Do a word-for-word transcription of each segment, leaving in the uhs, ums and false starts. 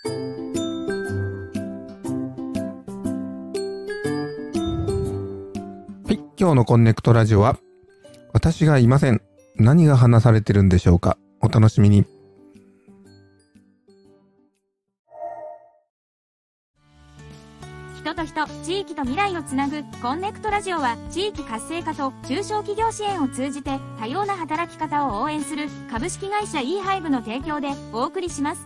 はい、今日のコンネクトラジオは、私がいません。何が話されてるんでしょうか。お楽しみに。 人と人、地域と未来をつなぐコンネクトラジオは、地域活性化と中小企業支援を通じて多様な働き方を応援する株式会社 イーハイブ の提供でお送りします。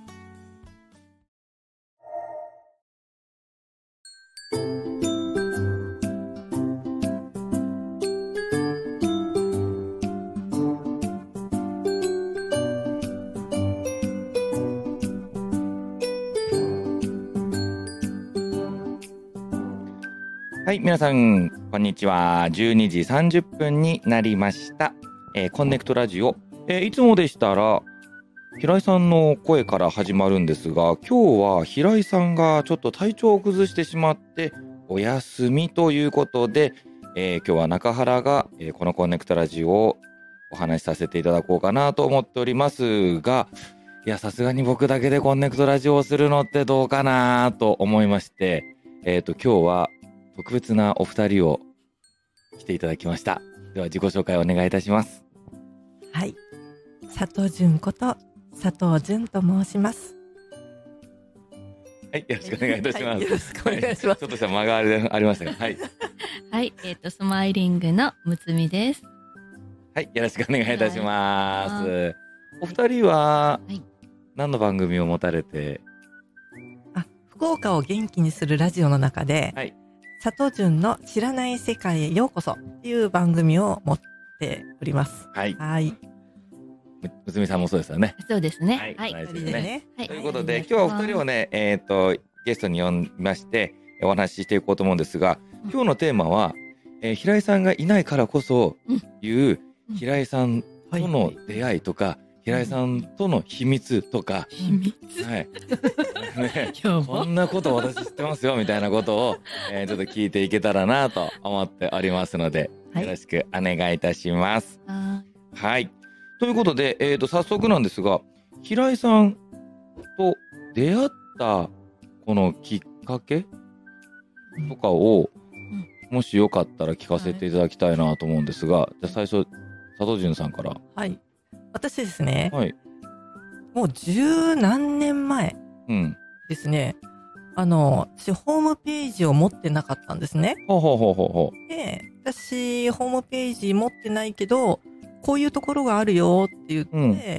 はい、皆さんこんにちは。じゅうにじさんじゅっぷんになりました、えー、コンネクトラジオ、えー、いつもでしたら平井さんの声から始まるんですが、今日は平井さんがちょっと体調を崩してしまってお休みということで、えー、今日は中原が、えー、このコンネクトラジオをお話しさせていただこうかなと思っておりますが、いやさすがに僕だけでコンネクトラジオをするのってどうかなと思いまして、えーと今日は特別なお二人を来ていただきました。では自己紹介をお願いいたします。 はい、佐藤純こと佐藤純と申します。 はい、よろしくお願いいたします。はい、 よろしくお願いします。 はい、ちょっとした間がありましたが、はい。 はい、えっとスマイリングのむつみです。 はい、よろしくお願いいたします。はい、お二人は何の番組を持たれて？ あ、福岡を元気にするラジオの中で。はい、佐藤純の知らない世界へようこそっていう番組を持っております。 はい。 はい。 む、むつみさんもそうですよね。 そうですね。 はい。はい。 二人でね。 はい。ということで、今日はお二人をね、えっと、ゲストに呼びまして、お話ししていこうと思うんですが、今日のテーマは、えー、平井さんがいないからこそいう、平井さんとの出会いとか、はい、平井さんとの秘密とか、 秘密、 はい、ね、こんなこと私知ってますよみたいなことを、えー、ちょっと聞いていけたらなと思っておりますので、はい、よろしくお願いいたします。はい、はい、ということで、えーと、早速なんですが、平井さんと出会ったこのきっかけとかを、うん、もしよかったら聞かせていただきたいなと思うんですが、はい、じゃあ最初佐藤純さんから。 はい、私ですね、 はい、 もう十何年前ですね、うん、あの私ホームページを持ってなかったんですね。 ほうほうほうほうほう。で、 私ホームページ持ってないけどこういうところがあるよって言って、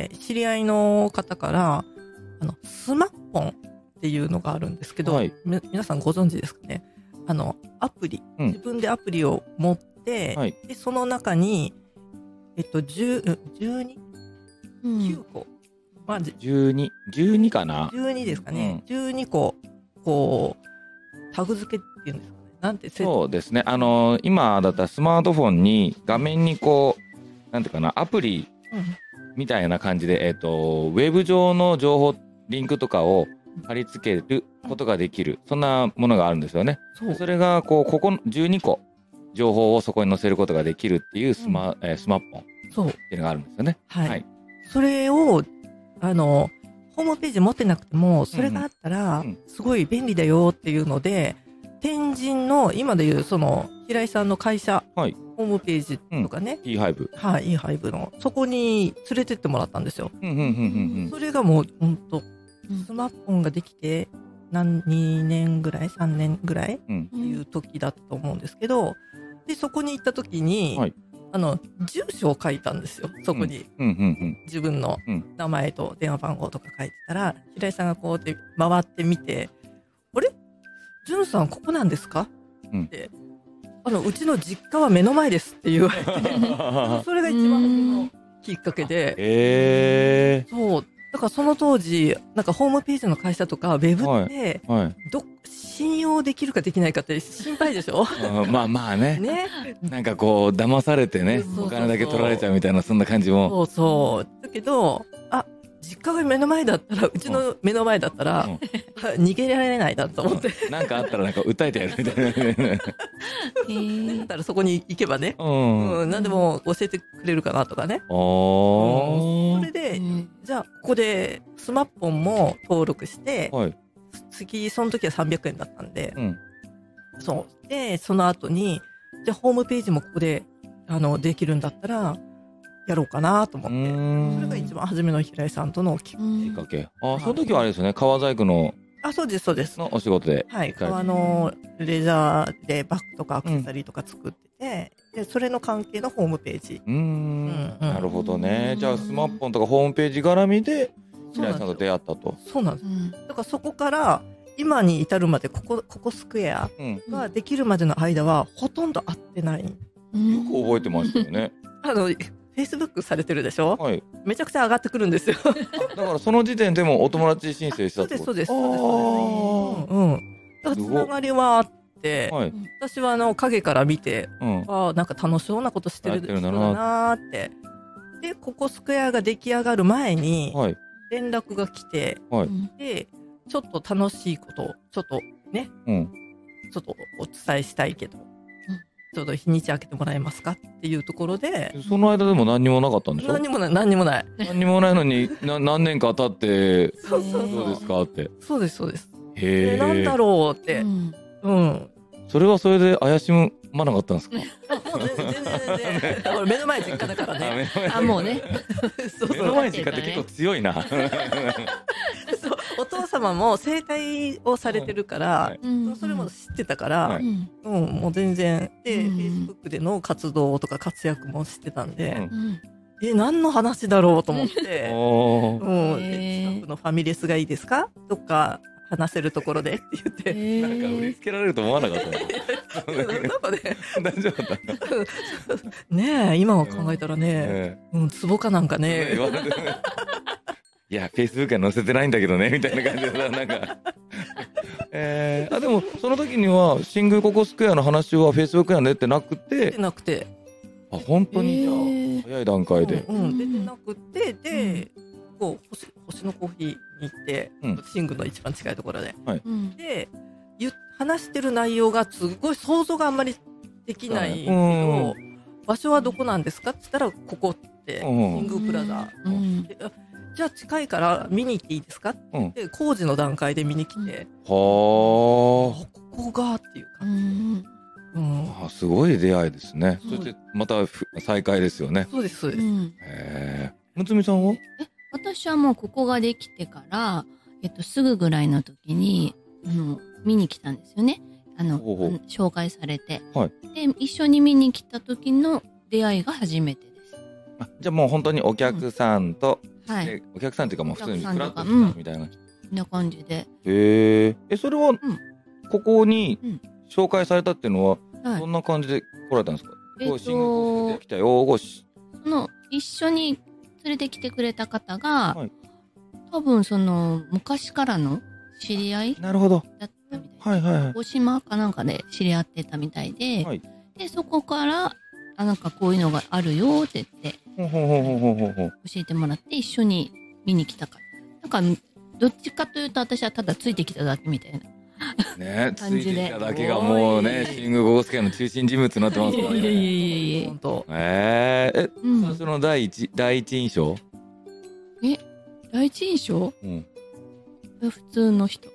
うん、知り合いの方からあのスマッポンっていうのがあるんですけど、はい、み皆さんご存知ですかね。あのアプリ、うん、自分でアプリを持って、はい、でその中にえっとじゅう、じゅうに、きゅうこ、まあ、 じゅうに、じゅうにかな、 じゅうにですかね、うん、じゅうにここうタグ付けっていうんですかね、なんてそうですね、あのー、今だったらスマートフォンに画面にこうなんていうかな、アプリみたいな感じで、えっとウェブ上の情報リンクとかを貼り付けることができる、そんなものがあるんですよね。そ, それがこうここじゅうにこ情報をそこに載せることができるっていうスマ、うんえー、スマッポンっていうのがあるんですよね。 はい。はい、それをあのホームページ持ってなくてもそれがあったらすごい便利だよっていうので、うんうん、天神の今でいうその平井さんの会社、はい、ホームページとかね、 うん、イーハイブ、 はい、イーハイブのそこに連れてってもらったんですよ。うんうんうんうん、それがもう本当スマッポンができて何にねんぐらいさんねんぐらいっていう時だったと思うんですけど、でそこに行った時に、はい、あの住所を書いたんですよ。そこに、うんうんうんうん、自分の名前と電話番号とか書いてたら、平井さんがこうやって回ってみて、あれ純さんここなんですか、うん、ってあのうちの実家は目の前ですって言われてそれが一番初めのきっかけで、 えー、 そうだからその当時なんかホームページの会社とかウェブって、はいはい、ど信用できるかできないかって心配でしょまあまあ ね, ねなんかこう騙されてね、お金だけ取られちゃうみたいなそんな感じも。 そうそうだけど、あ実家が目の前だったら、うちの目の前だったら、うん、逃げられないなと思って。 なんかあったらなんか訴えてやるみたいな。 だったらそこに行けばね、うんうん、何でも教えてくれるかなとかね。 うん、それで、じゃあ、ここでスマッポンも登録して、はい、月、その時はさんびゃくえんだったんで、うん、そう。で、その後に、じゃあホームページもここで、あの、できるんだったら、やろうかなと思って。それが一番初めの平井さんとのきっかけ。あ、その時はあれですよね、革細工の。 あ、そうです、そうです。 のお仕事で。 はい。革のレザーでバッグとかアクセサリーとか作ってて、うん、で、それの関係のホームページ。 うん。なるほどね。じゃあ、スマッポンとかホームページ絡みで、平井さんと出会ったと。 そうなんです。だからそこから、今に至るまで、ここ、ここスクエアができるまでの間は、ほとんど会ってない。よく覚えてましたよね。 あの、フェイスブックされてるでしょ、はい、めちゃくちゃ上がってくるんですよ。 だからその時点でもお友達申請したってこと？ そうです、そうです。そうです。うん。だからつながりはあって、はい、私はあの影から見て、うん、ああ、なんか楽しそうなことしてる人だなーって。で、ここスクエアが出来上がる前に、連絡が来て、はい、で、ちょっと楽しいことを、ちょっとね、うん、ちょっとお伝えしたいけど、ちょうど日にち開けてもらえますかっていうところで。 その間でも何にもなかったんでしょ？ 何にもない、何にもない。 何にもないのに、な何年か経って、そうそうそう。どうですかって。 そうです、そうです。 へえ。 なんだろうって。うん。うん。 それはそれで怪しまなかったんですか？もう全然全然全然。目の前実家だからね。 あ、もうね。 目の前実家って結構強いな。 そう、お父様も整体をされてるから、それも知ってたから、うん、もう全然で、フェイスブックでの活動とか活躍も知ってたんで、え、何の話だろうと思って、もう近くのファミレスがいいですか？どっか話せるところでって言って、 えー、なんか売りつけられると思わなかったの。 なんかね、 大丈夫だった。 ねえ、今は考えたらね、うん、壺かなんかね。 いや、フェイスブックに載せてないんだけどねみたいな感じでさ、なんか。えー、あでもその時にはシングルココスクエアの話はフェイスブックには出てなくて。 出てなくて。 あ、本当にじゃあ、えー、早い段階で。 うん、うん、出てなくてで。うん、こう 星, 星のコーヒーに行って、うん、シングの一番近いところで、はい、で話してる内容がすごい想像があんまりできないけど、うん、場所はどこなんですかって言ったらここってシングプラザ、うん、でじゃあ近いから見に行っていいですかって言って、うん、工事の段階で見に来て、うん、はあここがっていう感じ、 うんうん、あすごい出会いですね。そしてまた再会ですよね。 そうですそうです。うん、へえ。むつみさんは？ え私はもうここができてから、えっと、すぐぐらいの時に、あの、見に来たんですよね。あの、ほうほう紹介されて、はい。で、一緒に見に来た時の出会いが初めてです。 あ、じゃあもう本当にお客さんと、うん、はい。お客さんっていうかもう普通にフラッと来たみたいな。うん、 そんな感じで。 へえ。え、それは、うん、ここに紹介されたっていうのは、うん、どんな感じで来られたんですか？えっと、シングルコースで来たよ、ごし。 その、一緒に、連れてきてくれた方が、はい、多分その昔からの知り合いなるほどだったみたいで、 はいはいはい、 大島かなんかで知り合ってたみたいで、はい、でそこからあなんかこういうのがあるよって言って教えてもらって一緒に見に来たから、なんかどっちかというと私はただついてきただけみたいな。 ね、ついてきただけがもうね、シングココスクエアの中心人物になってますからね。 いやいやいやいや。本当。 えー、え、うん、その第一第一印象？ え、第一印象？うん。普通の人。い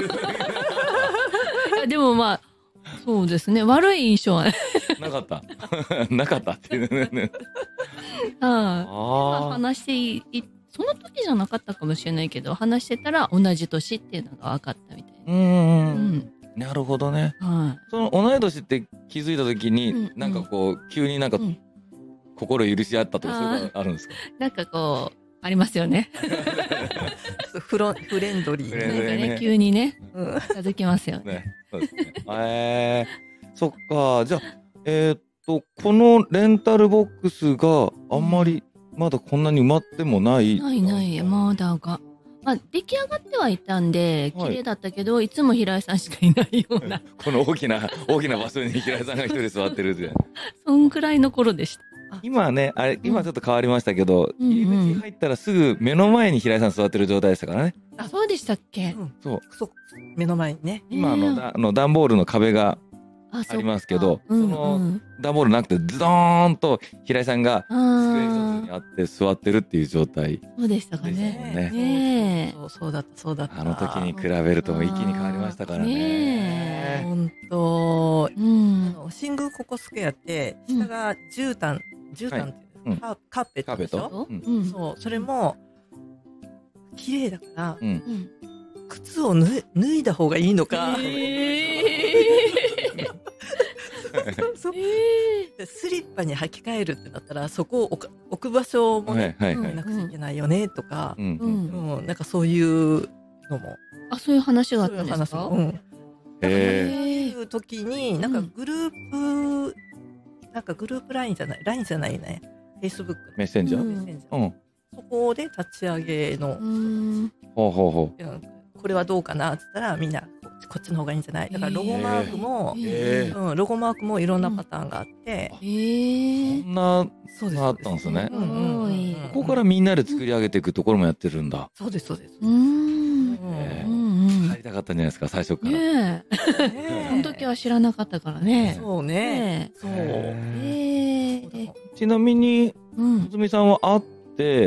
やでもまあそうですね、悪い印象はなかった。なかったっていうね。 ああ。話していい。その時じゃなかったかもしれないけど、話してたら同じ年っていうのが分かったみたいな。うん、 うん。なるほどね。はい。その同い年って気づいた時に、うんうん、なんかこう急になんか、うん、心許し合ったとかそういうのあるんですか？ なんかこうありますよね。 フロフレンドリー。 なんかね急にね、うん、近づきますよね。ねそうですね。えー、そっか。じゃあえー、っとこのレンタルボックスがあんまり、うんまだこんなに埋まってもない。 ないないまだが、まあ、出来上がってはいたんで綺麗だったけど、はい、いつも平井さんしかいないようなこの大きな大きな場所に平井さんが一人座ってるってそんくらいの頃でした。 今はね、あれ、今ちょっと変わりましたけど、うん、入り口入ったらすぐ目の前に平井さん座ってる状態でしたからね。 あ、そうでしたっけ？ うん、 そう。 そう。目の前にね。 今のだ、あの段ボールの壁がありますけど、その段ボールなくてズドーンと平井さんが机一つにあって座ってるっていう状態。 そうでしたかね。 ね。そう、そうだった、そうだった。 あの時に比べると一気に変わりましたからね。 本当。うん。新宮ココスクエアって下が絨毯、絨毯っていうカーペットでしょ。そう、それも綺麗だから。靴を脱いだ方がいいのか。そうスリッパに履き替えるってなったらそこを置く、置く場所もね、はいはいはい、なくちゃいけないよねとか、うんうんうん、なんかそういうのもあそういう話があったんですか？ そういう話も、うん、そういう時になんかグループ、うん、なんかグループラインじゃないラインじゃないねフェイスブックメッセンジャー、 メッセンジャー、うん、そこで立ち上げの、うん、 ほうほうほうこれはどうかなって言ったらみんなこっちの方がいいんじゃないだからロゴマークも、えーうん、ロゴマークもいろんなパターンがあって、 うん、えそんなそうですあったんですね、うんうんうん、ここからみんなで作り上げていくところもやってるんだ、 そうですそうですうん、 えー、入りたかったんじゃないですか最初から、ねえその時は知らなかったからねそうねそう、 えー、ちなみにつみさんは会って、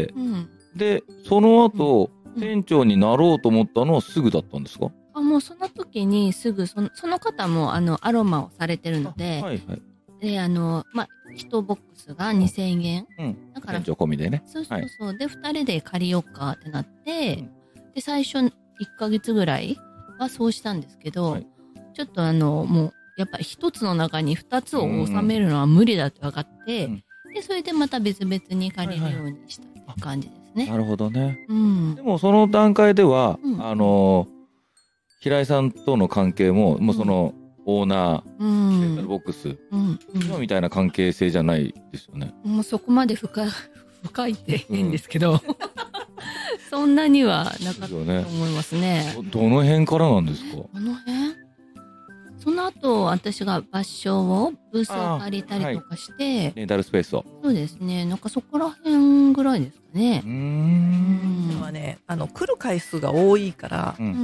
うん、でその後、うん店長になろうと思ったのはすぐだったんですか？ あもうその時にすぐその、その方もあのアロマをされてるので、はいはい、であのまあ一ボックスがにせんえん、うん、だから店長込みでね。 そうそうそう、はい、でふたりで借りようかってなって、うん、で最初いっかげつぐらいはそうしたんですけど、はい、ちょっとあのもうやっぱり一つの中に二つを収めるのは無理だって分かって、うん、でそれでまた別々に借りるようにしたって感じです。ね、 なるほどね、うん、でもその段階では、うん、あの平井さんとの関係も、うん、もうそのオーナー、うん、レンタルボックス、うんうん、みたいな関係性じゃないですよね。 もうそこまで深深いって変ですけど、うん、そんなにはなかったと思いますね。 ど, どの辺からなんですか？ どの辺？その後私が場所をブースを借りたりとかして、はい、 レンタルスペースをそうですねなんかそこら辺ぐらいですかね。うーん今はねあの来る回数が多いから、うん、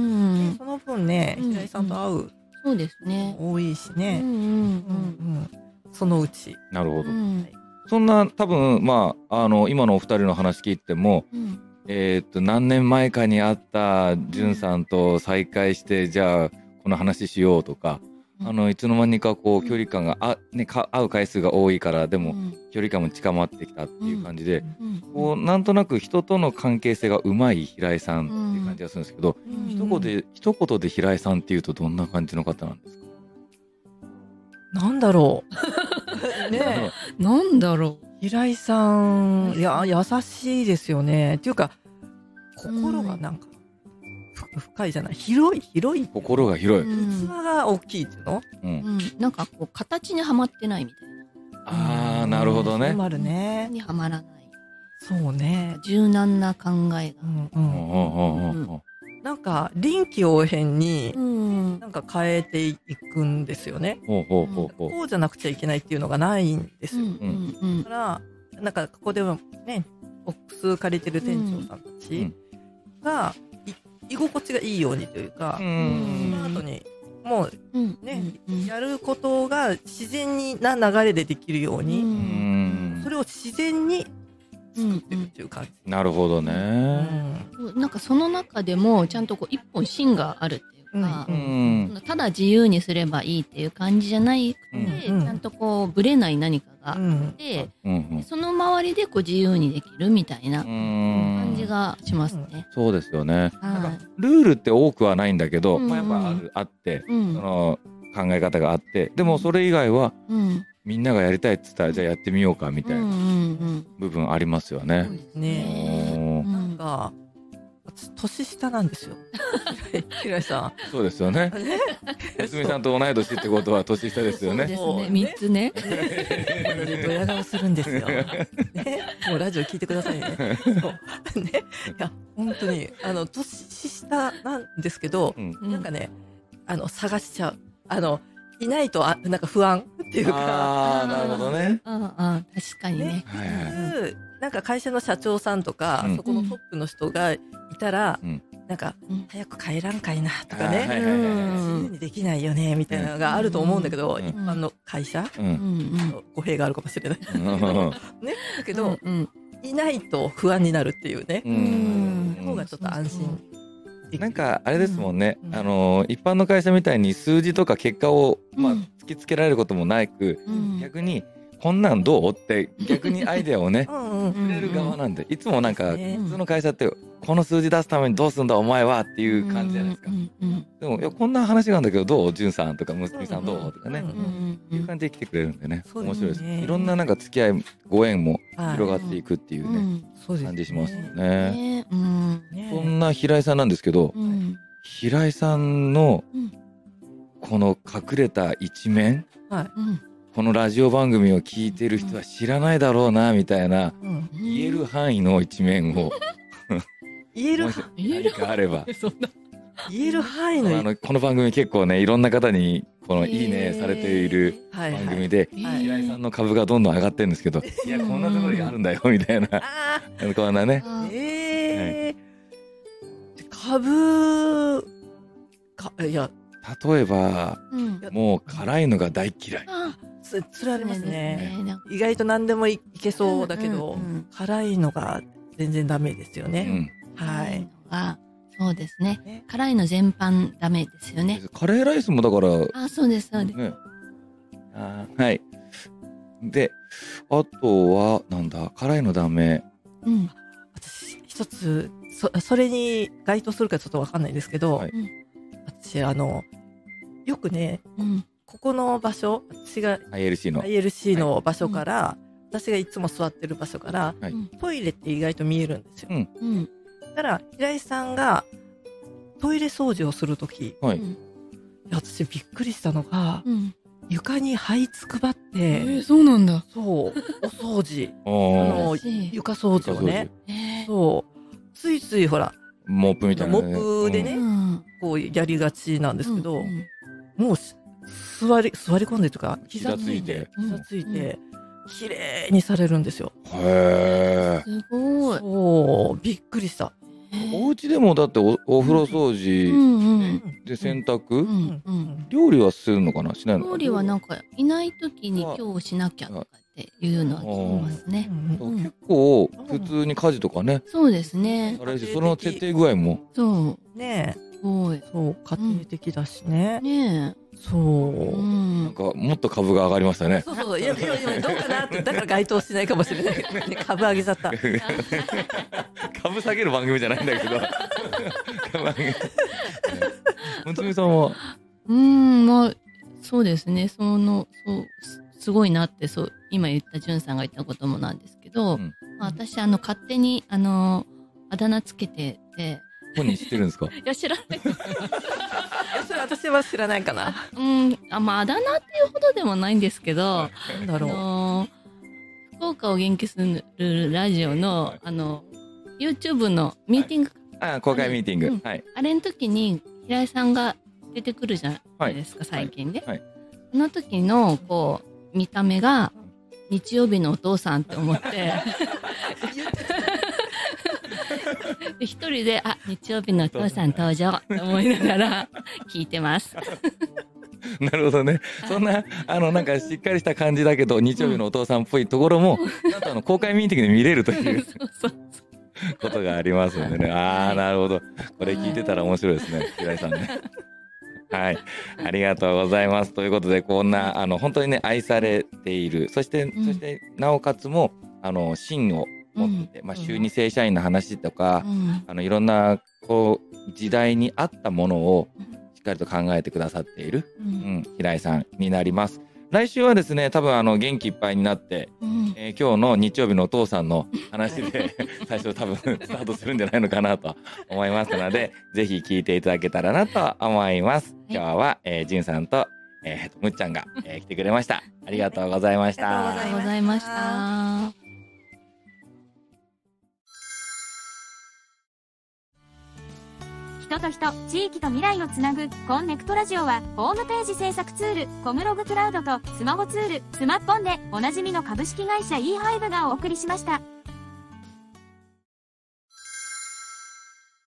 その分ね平井さんと会う、うん、 そうですね多いしね、うんうんうんうん、そのうちなるほど、うん、そんな多分まああの今のお二人の話聞いても、うんえー、っと何年前かに会ったじゅんさんと再会してじゃあこの話しようとかあのいつの間にかこう距離感があ、ね、か会う回数が多いからでも距離感も近まってきたっていう感じで、こうなんとなく人との関係性がうまい平井さんっていう感じがするんですけど、一言で一言で平井さんっていうとどんな感じの方なんですか？ なんだろうねえなんだろう平井さんいや優しいですよねっていうか心がなんか深いじゃない広い広い心が広い器が大きいっていうの、 うんうん、なんかこう形にはまってないみたいなあーなるほどねそうなるねにはまらないそうね柔軟な考えが、うんうんうん、なんか臨機応変になんか変えていくんですよね、うん、こうじゃなくちゃいけないっていうのがないんですよ、うんうん、だからなんかここでもねボックス借りてる店長さんたちが、うん居心地がいいようにというか、その後にもうね、うん、やることが自然にな流れでできるように、うん、それを自然に作ってるっていう感じ。 うん、なるほどね、 うん。なんかその中でもちゃんとこう一本芯があるっていうか、うん、ただ自由にすればいいっていう感じじゃなくて、うん、ちゃんとこうブレない何かがあって、うん、その周りでこう自由にできるみたいな感じがしますね。うん、 そうですよね。なんかルールって多くはないんだけど、うんまあ、やっぱあるあって、うん、その考え方があってでもそれ以外は、うん、みんながやりたいって言ったらじゃあやってみようかみたいな部分ありますよね。そうですね。なんか年下なんですよ平井さん。 そうですよね。安住さんと同い年ってことは年下ですよね。 そうですね。三つね。 ドヤ顔するんですよ。ね、もうラジオ聞いてくださいね。そうね。いや本当にあの年下なんですけど、うん、なんかねあの探しちゃうあのいないとあなんか不安っていうか。 ああ、なるほどね。 ああ、確かにね。 ねはいはい、なんか会社の社長さんとか、うん、そこのトップの人がいたら、うん、なんか、うん、早く帰らんかいなとかね、すぐにできないよねみたいなのがあると思うんだけど、うん、一般の会社、うん、語弊があるかもしれない。ね、だけど、うん、いないと不安になるっていうね、うん、方がちょっと安心。 なんかあれですもんね、うん、あの一般の会社みたいに数字とか結果を、まあ、突きつけられることもなく、うん、逆にこんなんどうって逆にアイデアをねくれる側なんで、いつもなんか普通の会社ってこの数字出すためにどうすんだお前はっていう感じじゃないですか。でもいやこんな話があるんだけどどうじゅんさんとかむすみさんどうとかね、いう感じで来てくれるんでね、面白いです。いろんななんか付き合いご縁も広がっていくっていうね、感じしますよね。そんな平井さんなんですけど、平井さんのこの隠れた一面、このラジオ番組を聞いてる人は知らないだろうなみたいな、言える範囲の一面を言える何かあれば言える範囲のあのこの番組結構ねいろんな方にこのいいねされている番組で、平井さんの株がどんどん上がってるんですけど、いやこんなところにあるんだよみたいなこんなね、 えー株かいや例えば、うん、もう辛いのが大嫌い。 そ, それありますね。意外と何でも い, いけそうだけど、うんうんうん、辛いのが全然ダメですよね。うん、はい。 あ、そうですね。ね辛いの全般ダメですよね。 カレーライスもだから。 あ、そうですそうです。ね、 あ、はい。で、あとはなんだ辛いのダメ。 うん。私一つ そ, それに該当するかちょっとわかんないですけど、はい、私あのよくね、うん、ここの場所私がアイエルシー のアイエルシー の場所から、はい、私がいつも座ってる場所から、はい、トイレって意外と見えるんですよ。うん、だから平井さんがトイレ掃除をするとき、はい、私びっくりしたのが、うん、床に這いつくばって、えー、そうなんだ。 そうお掃除あの床掃除をね、そうついついほらモップみたいな、 ね、モップでね、うん、こうやりがちなんですけど、うんうん、もう座り座り込んでとか膝ついて膝ついて綺麗にされるんですよ。 へー、 すごい。 そうびっくりした。 お家でもだって お, お風呂掃除、うんうん、で洗濯、うんうん、料理はするのかなしないのかな。 料理はなんかいない時に今日しなきゃとかっていうのは聞きますね。 うん、結構普通に家事とかね。 そうですね。 あれしその徹底具合も。 そうねえ。すごい。 そう家庭的だしね。 うん、ねえ。 そう、うん、なんかもっと株が上がりましたね。 そうそういやいやいやどうかなってだから該当しないかもしれない、ね、株上げちゃった株下げる番組じゃないんだけどむつみさんはうんまあそうですねそのそうすごいなってそう今言ったじゅんさんが言ったこともなんですけど、うんまあ、私あの勝手にあのあだ名つけてて本人知ってるんですか？ いや知らないそれ私は知らないかな。 うんあまああだ名っていうほどでもないんですけどなんだろう、あのー、福岡を元気するラジオのあの YouTube のミーティング、 はい、あ公開ミーティング、うんはい、 あれの時に平井さんが出てくるじゃないですか、はい、最近ね、はいはい、その時のこう見た目が日曜日のお父さんって思って一人であ日曜日のお父さん登場と思いながら聞いてますなるほどね、はい、そんなあのなんかしっかりした感じだけど日曜日のお父さんっぽいところも、うん、なんとあの公開ミーティングで見れるというそうそうそうことがありますのでね。ああなるほど、これ聞いてたら面白いですね平井さんねはい、ありがとうございます。ということでこんなあの本当にね愛されている、そして、うん、そしてなおかつもあの芯を持ってて、うんまあ、週に正社員の話とか、うん、あのいろんなこう時代に合ったものをしっかりと考えてくださっている、うんうん、平井さんになります。来週はですね多分あの元気いっぱいになって、うんえー、今日の日曜日のお父さんの話で最初多分スタートするんじゃないのかなと思いますのでぜひ聞いていただけたらなと思います。今日は、えー、じゅんさんと、えー、むっちゃんが、えー、来てくれました。ありがとうございました。 ありがとうございました。 人と人、地域と未来をつなぐコンネクトラジオは、ホームページ制作ツール、コムログクラウドとスマホツール、スマッポンでおなじみの株式会社 イーファイブ がお送りしました。